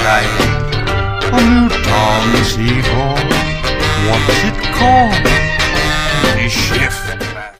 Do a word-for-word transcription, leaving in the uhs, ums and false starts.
like a new tongue seagull. What's it called? The chef.